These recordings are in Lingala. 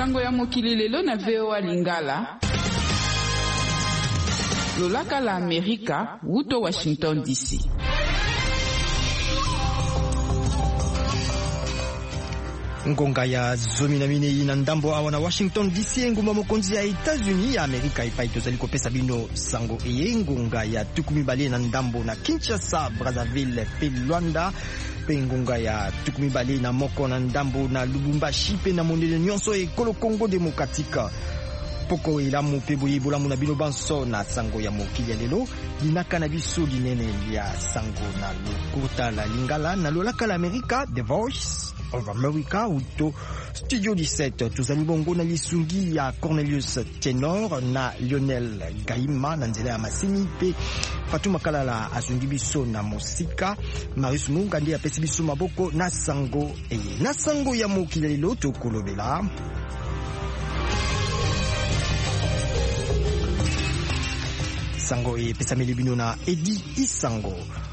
Sango ya mokili lelo na VOA Lingala. Lolaka la Amerika, wuto Washington DC. Ngonga ya zomi na mine ina ndambo awa na Washington DC nguma mokonzi ya Etats-Unis ya Amerika ipaito zali kopesa bino sango eye ngonga ya tukumi bale na ndambo na Kinshasa, Brazzaville, pe Luanda. Pe ngonga ya tukumi bale na moko na ndambo na Lubumbashi pe na mondele nyonso ekolo Congo Demokratika. Poko ilamu pe boye bolamu na bino banso na sango ya mokili ya lelo linaka na biso linene ya sango na lokota la Lingala na lolaka la Amerika, The Voice of America uto Studio 17 tuzali bongo na lisungi ya Cornelius Tenor na Lionel Gaima na nzela ya masini pe Fatuma Kalala asungi biso na musika. Marius Munga ndiye apesi biso maboko na sango eye na sango ya mokili ya lelo tokolobela sango e pesameli bino na Edi Isango.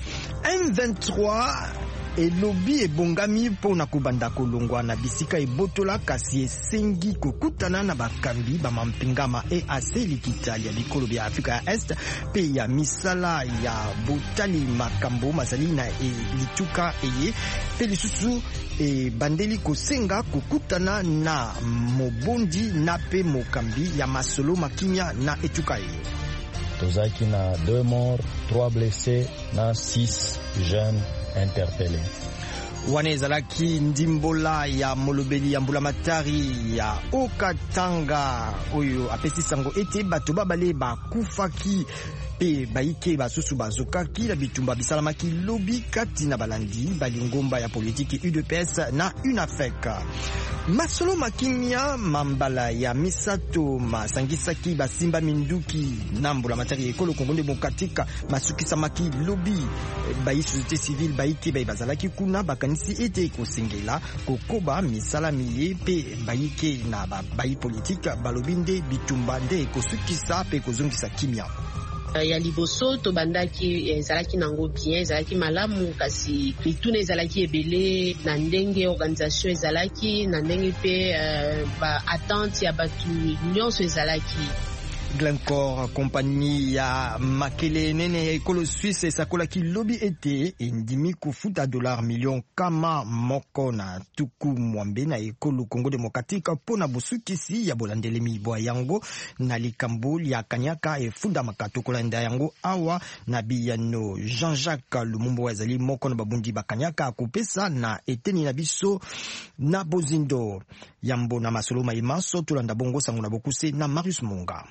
M23 elobi ebongami mpona kobanda kolongwa na bisika ebotola kasi esengi kokutana na bakambi bamampingama EAC likita ya bikolo bya Afrika ya Est pe ya misala ya botali makambo mazali na lituka eye pe lisusu bandeli kosenga kokutana na mobondi na pe mokambi ya masolo makimya na etuka eye. Tozaki na 2 morts, 3 blessés na 6 jeunes interpellés. Wanezalaki ndimbola ya molobeli ya mbulamatari ya Okatanga oyo apesi sango ete bato babale bakufaki pe baike basusu bazokaki na bitumba bisalamaki lobi kati na balandi balingomba ya politiki UDPS na UNAFEC. Masolo makimya mambala ya misato masangisaki basimba minduki na mbulamatari ekolo Congo Demokratika masukisa maki lobi bayi société civile baike bayi bazalaki kuna bakanisi ete kosengela kokoba misala miye pe bayike na bayi politika balobi nde bitumba nde kosukisa pe kozongisa kimia. Ya liboso to bandaki ezalaki nango bien, ezalaki malamu kasi mituna ezalaki ebele na ndenge organisation ezalaki na ndenge pe ba attente ya batu nyonso ezalaki. Glencore compagnie ya makele nene ya ekolo Suisse esakolaki lobi ete endimi kufuta $1 million kama moko na tuku mwambe na ekolo Congo Demokratika pona busukisi ya bolandele mibwa yango na likambo ya kanyaka efunda makato kolanda yango awa na biyano Jean-Jacques Lumumba wazali moko na babundi bakanyaka akupesa na eteni na biso na bozindo yambo na masolo maimaso tulanda bongo sango na bokuse na Marius Munga.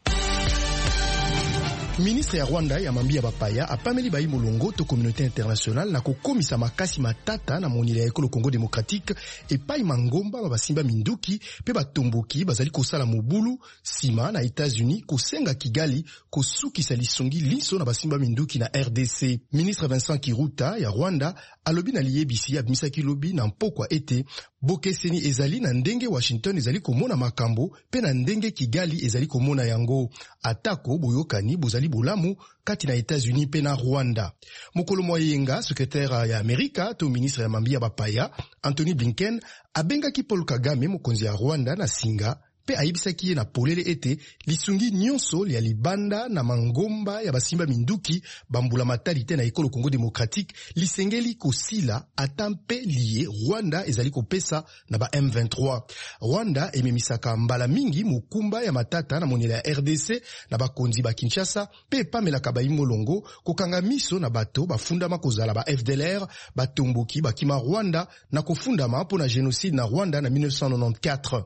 Ministre ya Rwanda ya mambi ya bapaya apameli bayi molongo to communauté internationale na kokomisa makasi matata na monile ya ekolo Congo Démocratique epai mangomba babasimba minduki pe batomboki bazali kosala mobulu sima na États-Unis kosenga Kigali kosukisa lisungi liso na basimba minduki na RDC. Ministre Vincent Kiruta ya Rwanda alobi na liyebisi abimisaki lobi na mpokwa ete bokeseni ezali na ndenge Washington ezali komona makambo pe na ndenge Kigali ezali komona yango atako boyokani bozali bolamu kati na États-Unis pe na Rwanda. Mokolo Moyenga, secrétaire ya Amerika to ministre ya mambi ya bapaya Anthony Blinken abengaki Paul Kagame mokonzi ya Rwanda na singa pe ayibisaki ye na polele ete lisungi nyonso ya libanda na mangomba ya basimba minduki bambula matali te na ekolo Congo Démocratique lisengeli kosila ata mpe liye Rwanda ezali kopesa na ba M23. Rwanda ememisaka mbala mingi mukumba ya matata na monela ya RDC na bakonzi ba Kinshasa pe pamelaka bayi molongo kokanga miso na bato bafundama kozala ba FDLR batomboki bakima Rwanda na kofundama mpona génocide na Rwanda na 1994.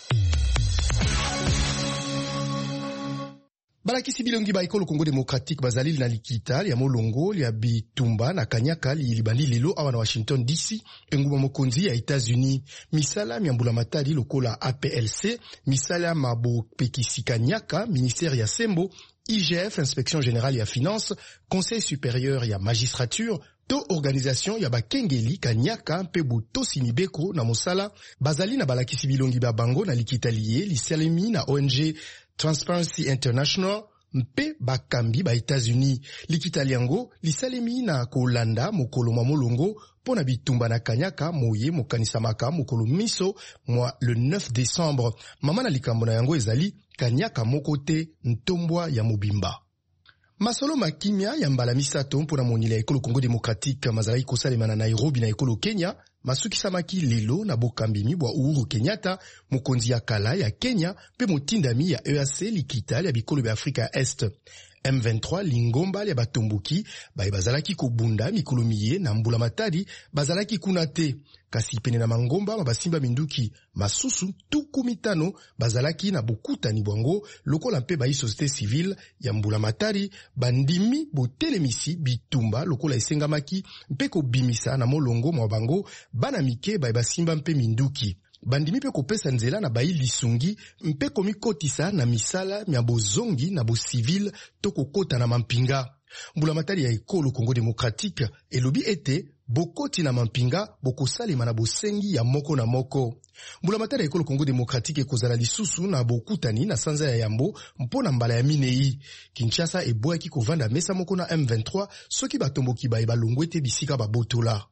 Balakisi bilongi ba ekolo Congo Démocratique bazali na likita ya molongo ya bitumba na kanyaka libandi lelo awa na Washington DC enguma mokonzi ya États-Unis misala miambula matali lokola APLC misala mabo pekisi kanyaka ministère ya Sembo IGF inspection générale ya finance conseil supérieur ya magistrature to organisation ya bakengeli kanyaka mpe butosi nibeko na mosala bazali na balakisi bilongi ba bango na likita liye lisalemi na ONG Transparency International, mpe bakambi ba États-Unis. Likita liango lisalemi na kolanda mokolo mwa molongo pona bitumba na kanyaka moye mokanisamaka mokolo miso mwa le 9 décembre. Mama na likambo na yango ezali kanyaka moko te ntombwa ya mobimba. Masolo makimia ya mbala misato mpona monila ekolo Congo démocratique mazalaki kosalema na Nairobi na ekolo Kenya masukisamaki lelo na bokambimi bwa Uhuru Kenyatta mokonzi ya kala ya Kenya pe motindami ya EAC likita ya bikolo bya Afrika ya Est. M23 lingomba ya batomboki bazalaki kobunda mikolo miye na mbula matadi bazalaki kuna te kasi pene na mangomba mabasimba minduki masusu tuku mitano bazalaki na bokutani bwango lokola mpe bayi société civile ya mbula matadi bandimi botelemisi bitumba lokola esengamaki mpe kobimisa na molongo mwa bango bana mike basimba mpe minduki. Bandimi pe kopesa nzela na bayi lisungi mpe komikotisa na misala mya bozongi na bo civil to kokota na mampinga. Mbula matari ya ekolo Congo démocratique elobi ete bokoti na mampinga bokosalema na bosengi ya moko na moko. Mbula matari ya ekolo Congo démocratique ekozala lisusu na bokutani na sanza ya yambo mpona mbala ya minei. Kinshasa eboyaki kovanda mesa moko na M23 soki batomboki balongwe te bisika babotola.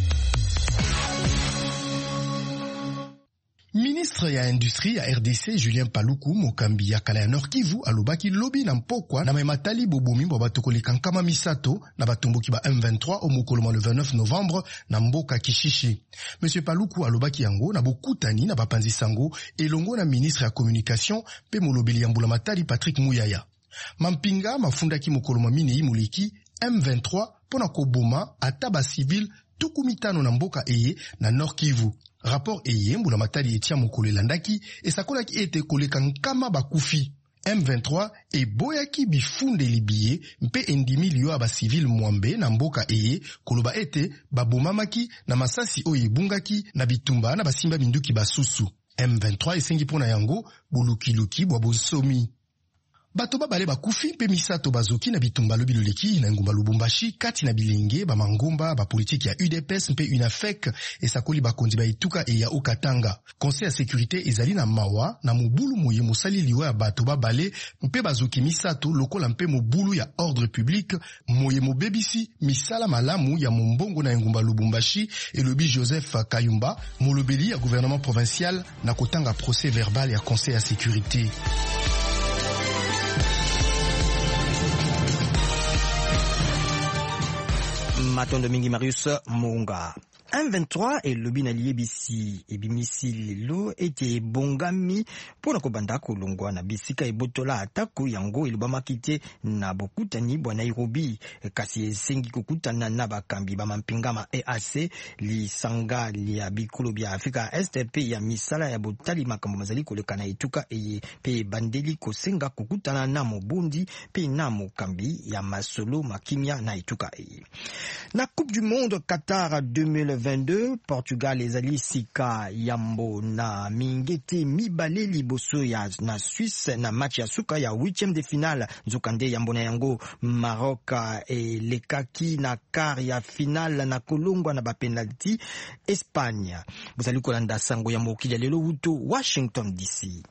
Ministre ya industrie ya RDC Julien Paluku mokambi ya kala ya Nord Kivu alobaki lobi na mpokwa na matali bobomi bwa batokoleka nkama misato na batomboki ba M23 au mokolo le 29 novembre na mboka Kishishi. Monsieur Paluku alobaki yango na bokutani na bapanzi sango elongo na ministre ya communication pe molobeli ya mbula matali Patrick Muyaya. Mampinga mafundaki mokolo minei muliki M23 pona koboma ata ba civil tuku mitano na mboka eye na Nord Kivu. Rapport eye mbula matali etia mokolo elandaki esakolaki ete koleka nkama bakufi. M23 eboyaki bifunde libiye mpe endimi liyo aba civil mwambe na mboka eye koloba ete babomamaki na masasi oyo ebungaki na bitumba na basimba minduki basusu. M23 esengi pona yango bulukiluki bwa bonsomi. Bato babale bakufi mpe misato bazoki na bitumba lobi loleki na ngumba Lubumbashi kati na bilenge ba mangomba ba politiki ya UDPS mpe UNAFEC esakoli bakonzi ba ituka e ya Okatanga. Conseil ya sécurité ezali na mawa na mobulu moye mosali liwa ya bato babale mpe bazoki misato lokola mpe mobulu ya ordre public moye mobebisi misala malamu ya mombongo na ngumba Lubumbashi elobi Joseph Kayumba molobeli ya gouvernement provincial na kotanga procès verbal ya Conseil ya sécurité. Matondo mingi Marius Munga. M23 elobi na liebisi ebimisi lelo ete bongami pona kobanda kolongwa na bisika ebotola atako yango elobamaki te na bokutani bwa Nairobi kasi esengi kokutana na bakambi bamampingama EAC lisanga lia bikolo bya Afrika Est pe ya misala ya botali makambo mazali koleka na etuka eye pe bandeli kosenga kokutana na mobundi pe na mokambi ya masolo makimia na etuka eye. Na Coupe du Monde Qatar 2022, Portugal ezali sika yambo na mingete mibale liboso ya na Suisse na match ya suka ya 8e de finale nzokande yambo na yango Maroc lekaki na quart ya finale na kolongwa na ba penalty Espagne. Bozali kolanda sango ya mokili lelo wuto Washington DC.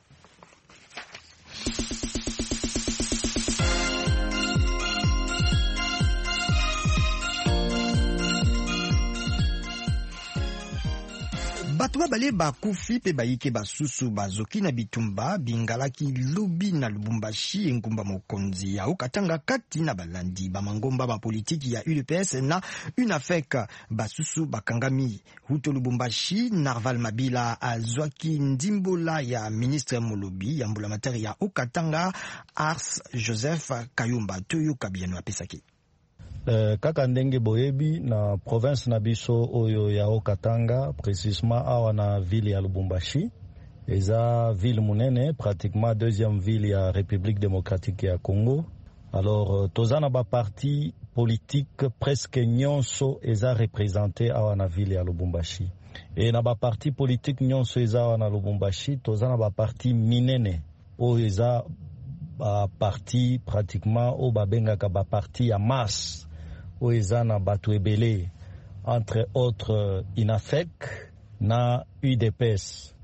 Bato babale bakufi pe bayike basusu bazoki na bitumba bingalaki lobi na Lubumbashi ngumba mokonzi ya Okatanga kati na balandi bamangomba ba politiki ya UDPS na UNAFEC basusu bakangami huto Lubumbashi. Narval Mabila azwaki ndimbola ya ministre molobi ya mbula matari ya Okatanga Ars Joseph Kayumba toyo kabiano apesaki. Kaka ndenge boyebi na province na biso oyo ya Okatanga précisément awa na ville ya Lubumbashi eza ville munene pratiquement deuxième ville ya République démocratique ya Congo. Alors tozana ba parti politique presque nyonso eza représenté awa na ville ya Lubumbashi et na ba parti politique nyonso eza awa na Lubumbashi tozana ba parti minene oyo eza ba parti pratiquement o babengaka ba parti ya masse oezana batu entre autres UNAFEC na UDPS.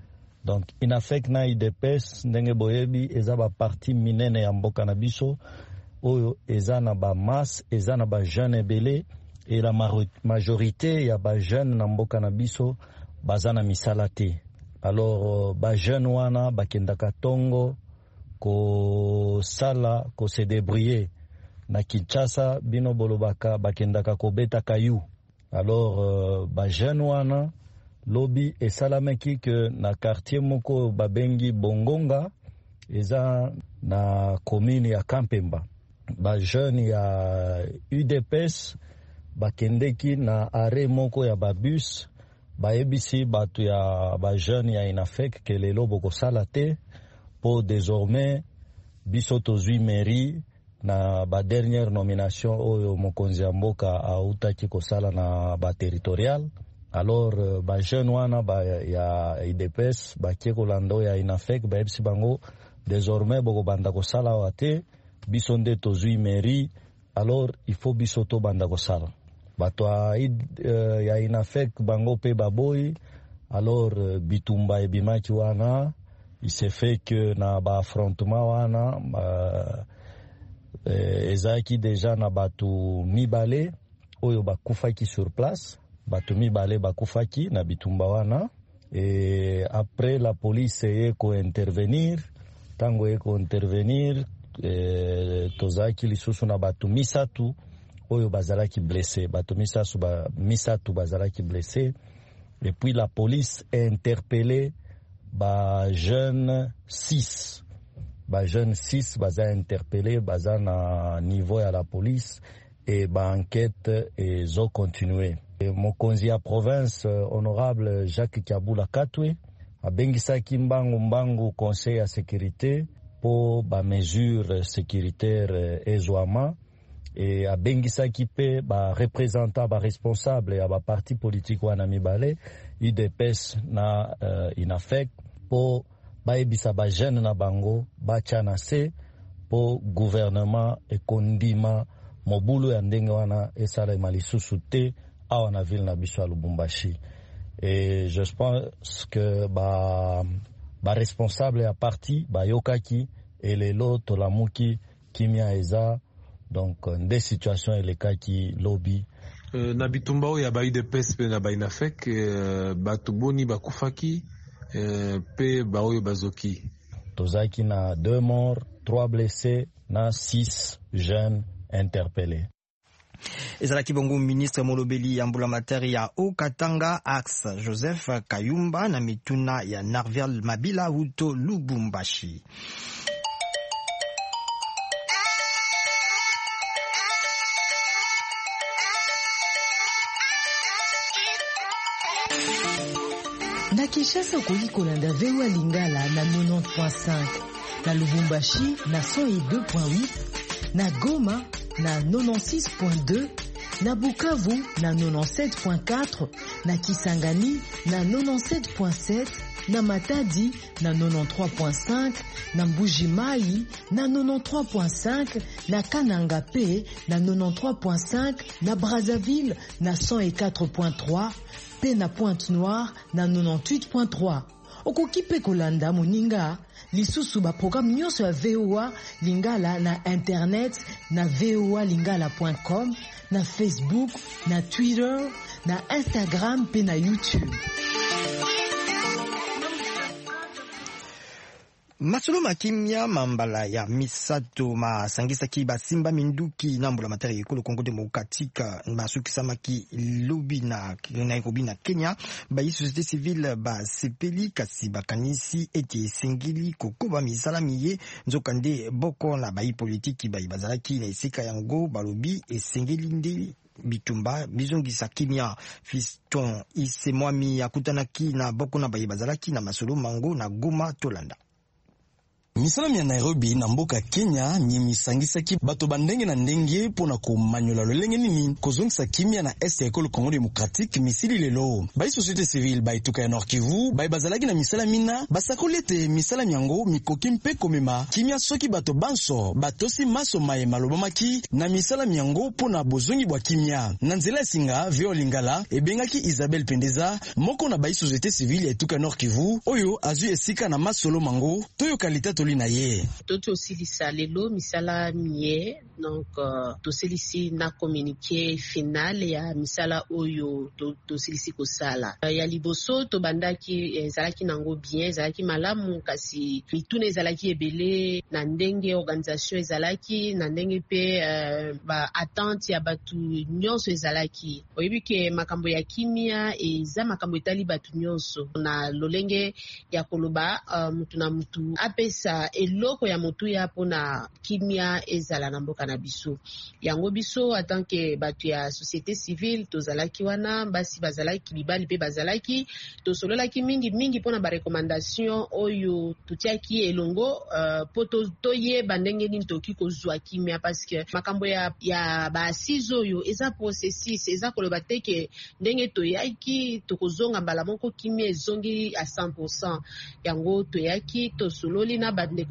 donc INAFEC na IDPS ndenge boyebi eza ba parti minene ya mboka na biso oyo eza na ba masse eza na ba jeune ebele et la majorité ya ba jeune na mboka na biso baza na misala te. Alors ba jeune wana bakendaka tongo ko sala ko se débrouiller na Kinshasa bino bolobaka bakendaka ko beta kayu. Alors ba jeune wana lobi esalamaki que na quartier moko babengi Bongonga eza na commune ya Kampemba. Ba jeune ya UDPS bakendeki na arrêt moko ya babus bayebisi batu ya ba jeune ya INAFEC ke lelo bokosala te po désormais biso tozwi mairie na ba dernière nomination oyo mokonzi ya mboka autaki kosala na ba territorial. Alors ba jeune wana ba ya IDPS bakie kolanda ya INAFEC bayebisi bango désormais bokobanda kosala wate biso nde tozwi mairie, alors il faut biso to banda kosala bato ya INAFEC bango pe baboy. Alors bitumba ebimaki wana il s'est fait que na ba affrontement wana ezaki déjà na batu mibale oyo bakufaki sur place, batu mibale bakufaki na bitumba wana. Et après la police eko intervenir, tango eko intervenir tozaki lisusu na batu misatu oyo bazalaki blessé, batu misatu bazalaki blessé. Et puis la police a interpellé ba jeune 6 baza interpellé baza na niveau ya la police et ba enquête ezo continuer. Mokonzi ya province honorable Jacques Kabula Katwe abengisaki mbangu conseil ya sécurité po ba mesure sécuritaire ezwama et abengisaki pe ba représentant ba responsable ya ba parti politique wana mibale IDPS na INAFEC po baebisa ba jeune na bango bachana se po gouvernement ekondima mobulu ya ndenge wana esalema lisusu te awa na ville na biso ya Lubumbashi. Et je pense que ba responsable ya parti bayokaki elelo tolamuki kimia eza, donc nde situation elekaki lobi na bitumba oyo ya ba UDPS pe na ba INAFEC batu boni bakufaki pe ba oyo bazoki tozaki na 2 morts, 3 blessés na 6 jeunes interpellés. Ezalaki bongo ministre molobeli ya mbulamatari ya Haut-Katanga Axe Joseph Kayumba na mituna ya Narvial Mabila Uto Lubumbashi. Na Kinshasa okoki kolanda VOA Lingala na 90.5, na Lubumbashi na 102.8, na Goma na 96.2, na Bukavu na 97.4, na Kisangani na 97.7, na Matadi na 93.5, na Mbuji-Mayi na 93.5, na Kananga pe na 93.5, na Brazzaville na 104.3, pe na Pointe-Noire na 98.3. Okoki pe kolanda moninga lisusu ba programme nyonso ya VOA Lingala na internet na voalingala.com, na Facebook, na Twitter, na Instagram pe na YouTube. Masolo makimia mambala ya misato masangisaki basimba minduki na mbulamatari ekolo Congo Démocratique masukisamaki lobi na Nairobi na Kenya ba société civile ba sepeli kasi bakanisi eti esengeli kokoba misala miye nzokande boko na bayi politiki bayi bazalaki na esika yango balobi esengeli nde bitumba bizongisa kimia. Fiston Isemwami akutanaki na boko na bayi bazalaki na masolo mango na Goma tolanda. misala ya Nairobi na mboka Kenya misangisaki bato bandenge na ndenge pona komanyola lolenge nini kozongisa kimia na est ya ekolo Congo Démocratique misili lelo bai société civile bai tuka ya Nord Kivu bai bazalaki na misala mina basakolete misala nyango mikoki mpe komema kimia soki bato banso batosi maso maye malobamaki na misala nyango pona bozongi bwa kimia na nzela singa veo lingala ebengaki Isabelle Pendeza moko na bai société civile ya tuka Nord Kivu oyo azu esika na masolo mango toyo kalita na ye toto silisa lelo misala mie donc to silisi na communiqué final ya misala oyo to silisi ko sala ya liboso to bandaki ezalaki nango bien ezalaki malamu kasi mitune ezalaki ebele na ndenge organisation ezalaki na ndenge pe ba attente ya batu nyonso ezalaki oyebi ke makambo ya kimia eza makambo etali batu nyonso na lolenge ya koloba mutu na mutu apesa eloko ya motu ya pona kimia ezala na mboka na biso yango biso atanke batu ya société civile tozalaki wana basi bazalaki libali pe bazalaki tosololaki mingi pona ba recommandation oyo tutiaki elongo po toyeba ndenge nini toki kozwa kimia parce que makambo ya ba assise oyo eza processus eza koloba teke ndenge toyaki tokozonga mbala moko kimia ezongi à 100% yango toyaki tosololi na bandeko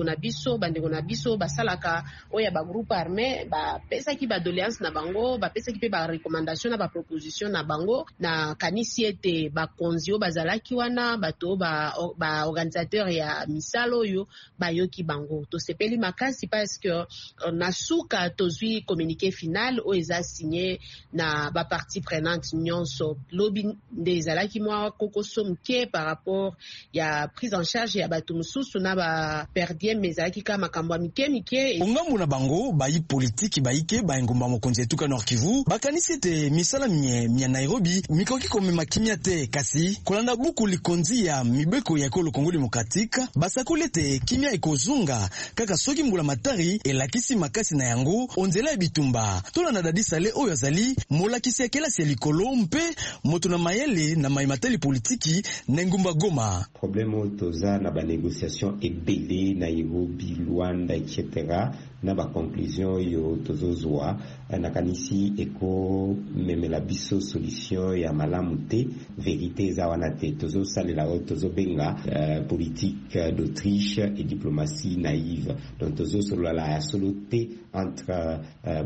na biso basalaka oya ba groupe armé ba pesa ki ba doléance na bango ba pesa ki pe ba recommandation na ba proposition na bango na kanisi ete ba konzio bazalaki wana bato ba organisateur ya misalo yo ba yoki bango to sepeli makasi parce que na suka tozui communiqué final o eza signé na ba partie prenante nyonso lobby ndezalaki mwa kokoso mke par rapport ya prise en charge ya bato mususu na ba perdien mezalaki ka makambo mike ongambu na bango bayi politiki bayike baengomba mokonzi etuka Nord Kivu bakanisi te misala mia Nairobi mikoki komema kimia te kasi kolanda buku likonzi ya mibeko ya ekolo Congo Démocratique basakolete kimia ekozunga kaka soki mbula matari elakisi makasi na yango onzela ya bitumba tola na dadi sale oyo azali molakisi ya kelasi ya likolo mpe moto na mayele na maimateli politiki na ngumba Goma problème toza na ba négociation ebele Nairobi Luanda etc. na ba conclusion yo tozozwa na kanisi eko memela biso solution ya malamu te vérité za wana te tozosalela o tozobenga politique d'Autriche et diplomatie naïve donc tozosolola la soloté entre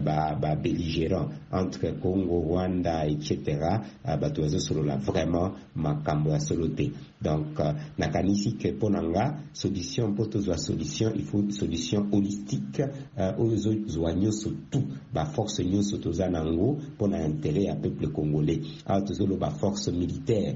ba belligérants entre Congo Rwanda etc. ba tozosolola vraiment makambo ya soloté donc na kanisi ke ponanga solution pour tozwa solution il faut solution holistique aux nyonso tout ba force nyonso toza nango pona intérêt ya peuple congolais a tozolo ba force militaire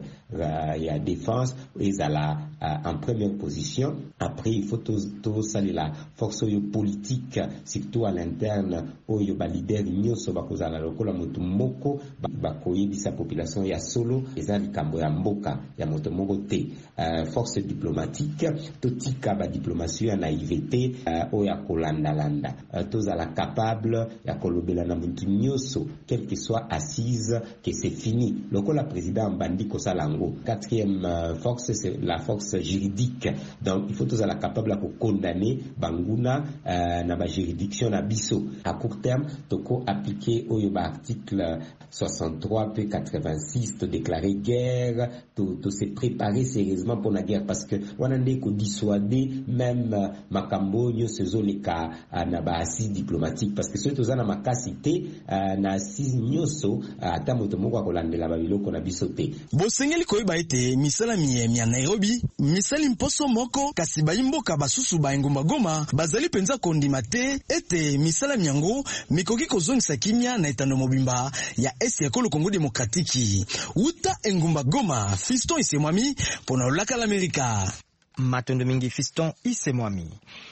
ya défense ezala en première position après il faut to salela force politique surtout à l'interne oyo ba leader nyonso bakozala lokola moto moko bakoyebisa population ya solo ezali kambo ya mboka ya moto moko te force diplomatique totika ba diplomatie ya naïveté oya kolanda tozala capable ya kolobela na muntu nyonso quelle que soit assise que c'est fini lokola président Mbandi Kosalango quatrième force c'est la force juridique donc il faut tozala capable à condamner banguna na ba juridiction na biso à court terme toko appliquer oyo ba article 63 p 86 to déclarer guerre to se préparer sérieusement pour la guerre parce que wana ndeko dissuader même makambo nyonso zoleka na ba assise diplomatique parce que ceux tozana makasi te na assise nyonso ata moto moko akolandela ba biloko na biso te bosengeli koyeba ete misala mia Nairobi misali mposo moko kasi bayimboka basusu baengomba Goma bazali penza kondima te ete misala miango mikoki kozongisa kimia na etando mobimba ya est ya ekolo Congo Démocratique uta engomba Goma Fiston Isemwami pona olaka l'Amerika matondo mingi Fiston Isemwami.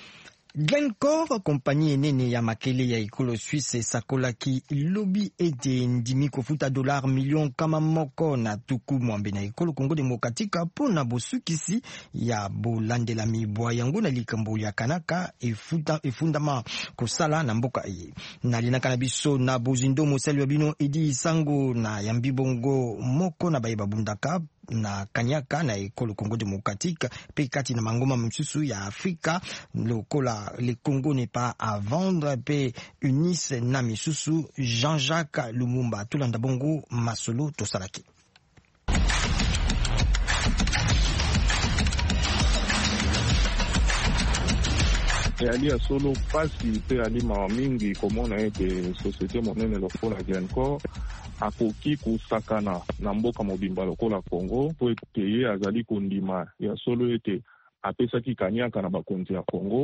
Glencore, compagnie enene ya makele ya ekolo Suisse sakolaki lobby ete ndimi kofuta $1 million kama moko na tuku mwambe na ekolo Congo Démocratique pona bosukisi ya bolandela mibwa yango na likambo ya kanaka efundama kosala na mboka ye. Nalinaka na biso na bozindo mosali wa bino Edi Sango na yambi bongo moko na bayeba bundaka na kanyaka na ekolo Congo démocratique pe kati na mangoma msusu ya Afrika lokola le Congo n'est pas à vendre pe Eunice na misusu Jean-Jacques Lumumba tulanda bongo masolo tosalaki. Ali ya solo pasi pe ali mawa mingi komona ete société monene lokola Glencore akoki kusakana na mboka mobimba lokola Congo po ete ye azali kondima ya solo ete apesaki kanyaka na bakonzi ya Congo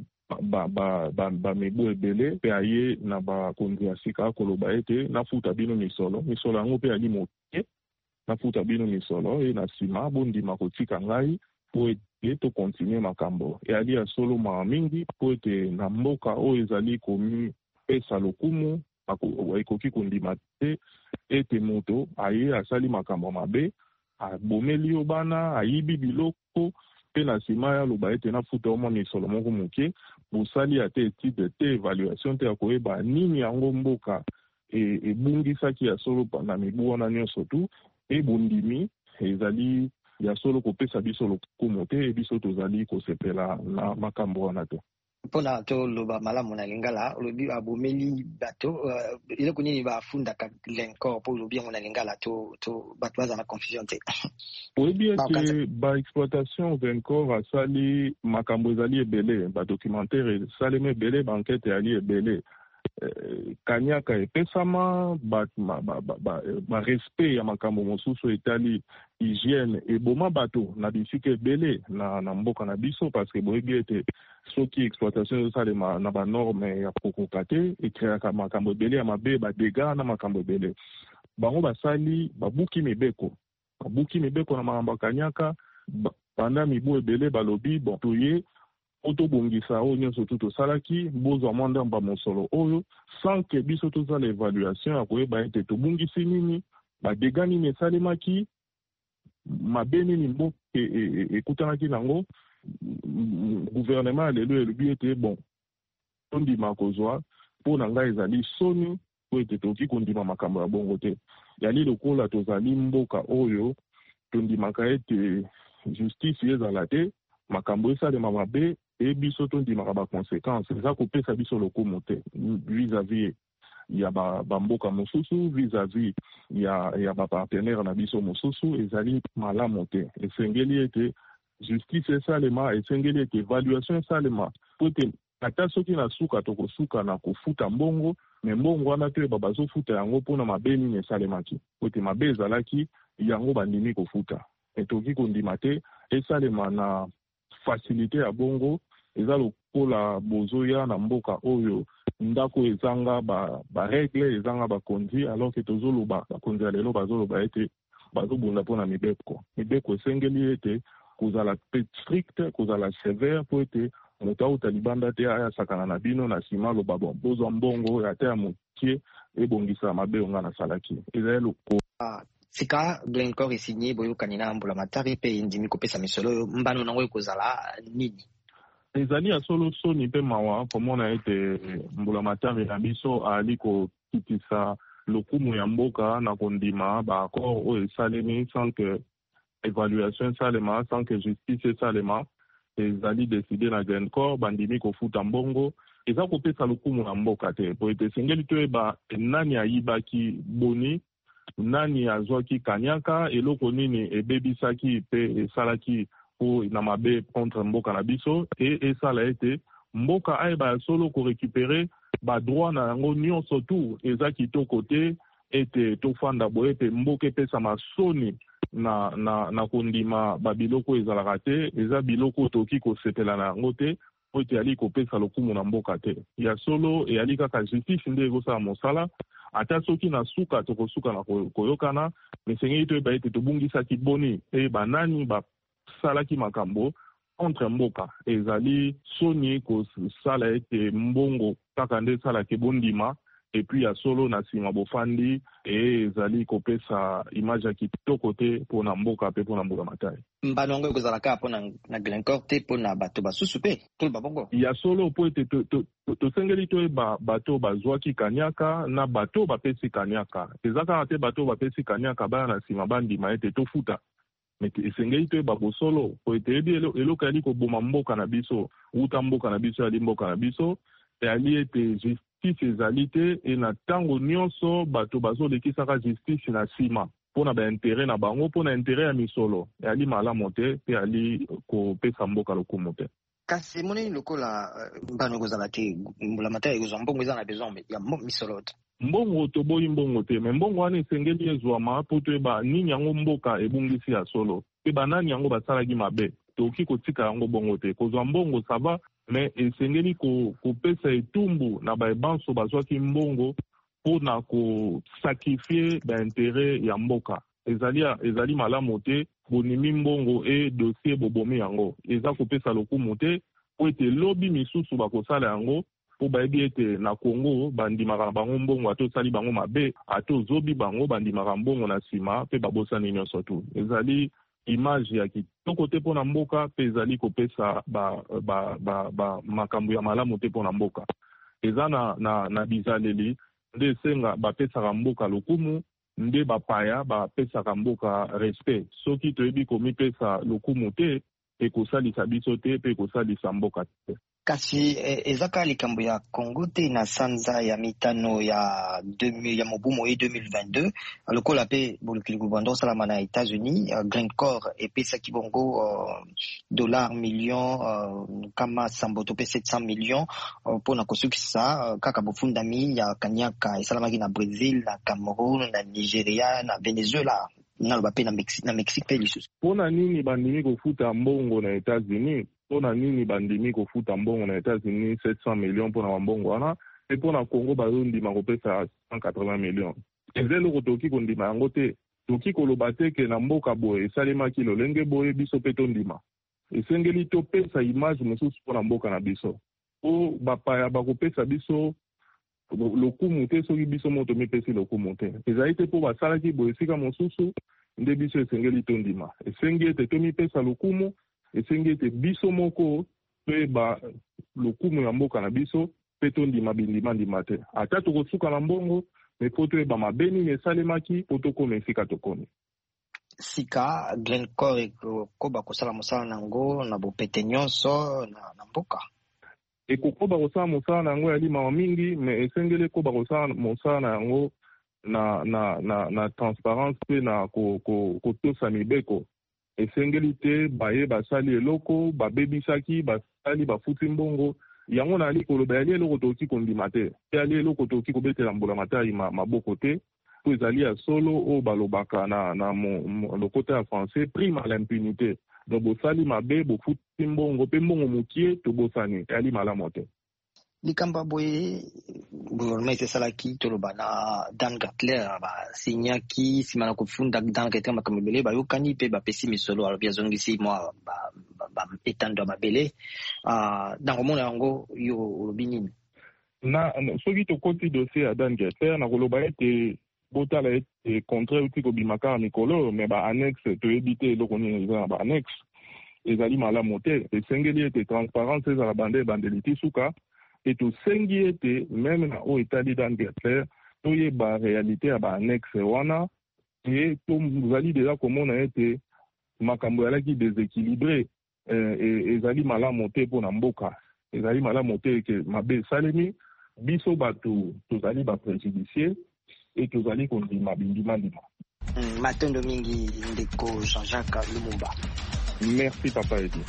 mibu ebele pe aye na bakonzi ya sika koloba ete nafuta bino misolo yango pe ali moke nafuta bino misolo e na nsima bondima kotika ngai po ete tokontinue makambo ali ya solo mawa mingi po ete na mboka oyo ezali komipesa lokumu ekoki kondima te ete moto aye asali makambo mabe abomeli yo bana ayibi biloko pe na nsima ya loba ete nafuta oma misolo moko moke bosali ate etide te evaluation te ya koyeba nini yango mboka ebungisaki ya solo na mibu wana nyonso tu ebondimi ezali ya solo kopesa biso lokumu te biso tozali kosepela na makambo wana te. Pona to loba malamu na lingala lobi abomeli bato iloko nini bafunda ka Glencore po lobi ngo na lingala to bato baza na confusion te. Oyebi ete ba exploitation Glencore asali makambo ezali ebele ba documentaire saleme ebele ba enquête ali ebele kanyaka epesama ba respect ya makambo mosusu etali hygiène eboma bato na bisika ebele na mboka na biso parce que boyebi ete soki exploitation ezosalema na banorme ya kokoka te ekreaka makambo ebele ya mabe badega na makambo ebele bango basali babuki mibeko na makambo ya kanyaka banda mibu ebele balobi bon toye otobongisa oyo nyonso tu tosalaki bozwa mwa ndamba mosolo oyo sans que biso tozala évaluation ya koyeba ete tobungisi nini badega nini esalemaki mabe nini mboka ekutanaki nango gouvernement lelo elobi ete bon tondima kozwa mpo na ngai ezali soni po ete toki kondima makambo ya bongo te yali lokola tozali mboka oyo tondimaka ete justice ezala te makambo esalema mabe e biso tondimaka baconséquence eza kopesa biso lokumu te vis-à-vis ya bamboka mosusu vis-à-vis ya bapartenaire na biso mosusu ezali malamu te esengeli ete justice esalema esengeli ete évaluation esalema po ete ata soki na suka tokosuka na kofuta mbongo me mbongo wana te bazofuta yango mpona mabe nini esalemaki po ete mabe ezalaki yango bandimi kofuta etoki kondima te esalema na facilité ya bongo eza lokola bozoya na mboka oyo ndako ezanga baregle ezanga bakonzi alors que tozoloba bakonzi ya lelo bazoloba ete bazobunda mpona mibeko esengeli ete kozala pe strict kozala sévère po ete moto auta libanda te ayasakana na bino na nsima loba bon bozwa mbongo ata ya mokie ebongisa mabe onga nasalaki ezali lokola sika Glencore esigné boyokani na mbulamatari pe indimi kopesa misolo mbano nango ekozala nini ezali ya solo soni mpe mawa komona ete mbulamatari na biso ali kokitisa lokumu ya mboka na kondima baaccord oyo esalemi sans que évaluation esalema sans que justice esalema ezali décide na Glencore bandimi kofuta mbongo eza kopesa lokumu na mboka te po ete esengeli toyeba nani ayibaki boni nani azwaki kanyaka eloko nini ebebisaki pe esalaki po na mabe contre mboka na biso esala ete mboka ayeba solo korécupere badroit na yango nyonso tu eza kitoko te ete tofanda boye ete mboka epesama soni na kondima babiloko ezalaka te eza biloko toki kosepela na yango te po ete ali kopesa lokumu na mboka te ya solo eyali kaka justice nde ekosala mosala ata soki na suka tokosuka na koyokana mesengeli toyeba ete tobungisaki boni banani basalaki makambo contre mboka ezali soni kosala ete mbongo kaka nde esalaki bondima epuis ya solo na nsima bofandi ezali kopesa image ya kitoko te mpona mboka mpe mpona mboka matari mbano yango ekozalaka mpona na Glencore te mpona bato basusu mpe toloba bongo ya solo po ete tosengeli toyeba bato bazwaki kanyaka na bato bapesi kanyaka eza kaka te bato bapesi kanyaka baya na nsima bandima ete tofuta mais esengeli toyeba bosolo po ete yebi eloko yali koboma mboka na biso uta mboka na biso yali mboka na biso eyali ete justice ezali te e na ntango nyonso bato bazolekisaka justice na nsima mpona baintere na bango mpona intere ya misolo eyali malamu te mpe yali kopesa mboka lokumu te. Kasi emonani lokola mbano ekozala te mbula matari ekozwa mbongo eza na besoin ya misolo te. Mbongo toboyi mbongo te, me mbongo wana esengeli ezwama po toyeba nini yango mboka ebungisi ya solo mpe banani yango basalaki mabe tokoki kotika yango bongo te. Kozwa mbongo sava me esengeli kopesa etumbu na baebanso bazwaki mbongo mpona kosakrifie baintere ya mboka. Ezali malamu te bonimi mbongo e dossier bobomi yango eza kopesa lokumu te po ete lobi misusu bakosala yango po bayebi ete na Congo bandimaka na bango mbongo ate osali bango mabe ate ozobi bango bandimaka mbongo na nsima mpe babosani nyonso tu. Ezali image ya kitoko te mpo na mboka mpe ezali kopesa makambo ya malamu te mpo na mboka. Eza na bizaleli nde esenga bapesaka mboka lokumu nde bapaya bapesaka mboka respect. Soki toyebi komipesa lokumu te ekosalisa biso te mpe ekosalisa mboka te. Kasi ezaka likambo ya Congo te na sanza ya mitano ya mobumo e 2022 lokola pe bolukili kubanda osalama na États-Unis Grindcore epesaki bongo $1 million kama samboto pe 700 millions mpona kosukisa kaka bofundami ya kanyaka esalamaki na Brésil, na Cameroun, na Nigeria, na Venezuela naloba pe na Mexique pe lisusu. Mpona nini bandimi kofuta mbongo na États-Unis? Mpona nini bandimi kofuta mbongo na États-Unis 700 millions mpona bambongo wana mpe mpona Congo bazondima kopesa 180 millions? Eza eloko toki kondima yango te. Toki koloba te ke na mboka boye esalemaki lolenge boye biso mpe tondima. Esengeli topesa image mosusu mpona mboka na biso po bapaya bakopesa biso lokumu te soki biso moto mipesi lokumu te. Ezali te po basalaki boye esika mosusu nde biso esengeli tondima. Esengi ete tomipesa lokumu, esengi ete biso moko toyeba lokumu ya mboka na biso mpe tondima bindima te. Ata tokosuka na mbongo me po toyeba mabe nini esalemaki po tokoma esika tokomi. Sika Grindcore ekokoba kosala mosala nango na bopete nyonso na mboka. Ekokoba kosala mosala na yango yali mawa mingi me esengeli ekoba kosala mosala na yango na transparence mpe na kotosa mibeko. Esengeli te baye basali eloko babebisaki basali bafuti mbongo yango na ali koloba yali eloko toki kondima te yali eloko toki kobetela mbula matari maboko te po ezali ya solo o balobaka na lokota ya français prime à l'impunité. Donc bosali mabe bofuti mbongo pe mbongo mokie tobosani yali malamu te. Likamba boye gouvernement esalaki toloba na Dan Gatler basinyaki nsima na kofunda Dan Gatler makambo ebele bayokani mpe bapesi misolo alobi azongisi mwa etando ya mabele na komona yango yo olobi nini? Soki tokoti dossier ya Dan Gatler na koloba ete botala ete contrat uti kobimaka na mikolo me ba-annexe toyebi te eloko nini eza na ba-annexe ezali malamu te. Esengeli ete transparence ezala bandeli ti suka et tosengi ete meme na oyo etali Dan Gatler toyeba réalité ya ba-annexe wana e tozali deja komona ete makambo ezalaki déséquilibré ezali malamu te mpona mboka. Ezali malamu te eke mabe esalemi biso bato tozali bapréjudicie e tozali kondima bindima. Matondo mingi ndeko Jean-Jacques Lumumba. Merci papa Edi.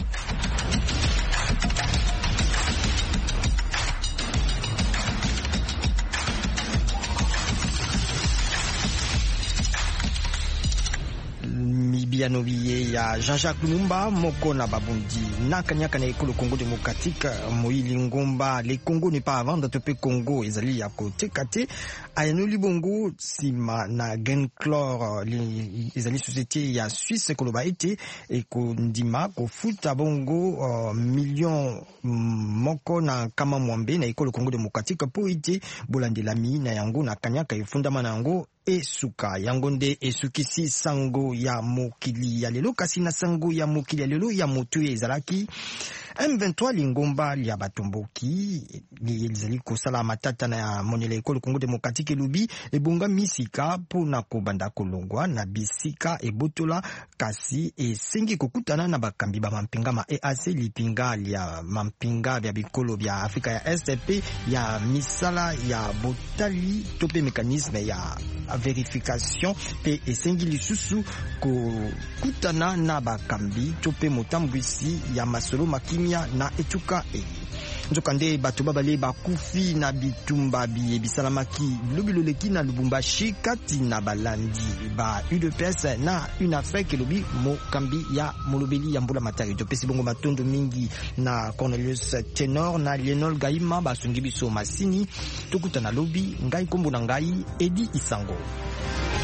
Mibianobiye ya Jean-Jacques Lumumba moko na babundi na kanyaka na ekolo Congo démocratique Moïli Ngomba. Le Congo n'est pas à vendre tope Congo ezali ya koteka te ayanoli bongo sima na Grindcore ezali société ya Suisse koloba ete ekondima kofuta bongo million moko na kama mwambe na ekolo Congo démocratique po ete bolandelami na yango na kanyaka efundama na yango esuka yangonde esukisi sango ya mokili ya lelo kasi na sango ya mokili ya lelo ya motu ezalaki M23 lingomba lya batomboki lizali kosala matata na monela ekolo Congo Démocratique elubi ebonga misika pona kobanda kolongwa na bisika ebotola kasi esengi kokutana na bakambi ba mampinga ma EAC lipinga lya mampinga bya bikolo bya Afrika ya STP ya misala ya botali tope mécanisme ya verification pe esengi lisusu kokutana na bakambi tope motambwisi ya masolo makimia na etuka nzokande bato babale bakufi na bitumba bisalamaki lobiloleki na Lubumbashi kati na balandi ba UDPS na UNAFEC lobi mokambi ya molobeli ya mbula matari topesi bongo matondo mingi na Cornelius Tenor na Lionel Gaima basungi biso masini tokuta na lobi ngai kombo na ngai Edi Isango.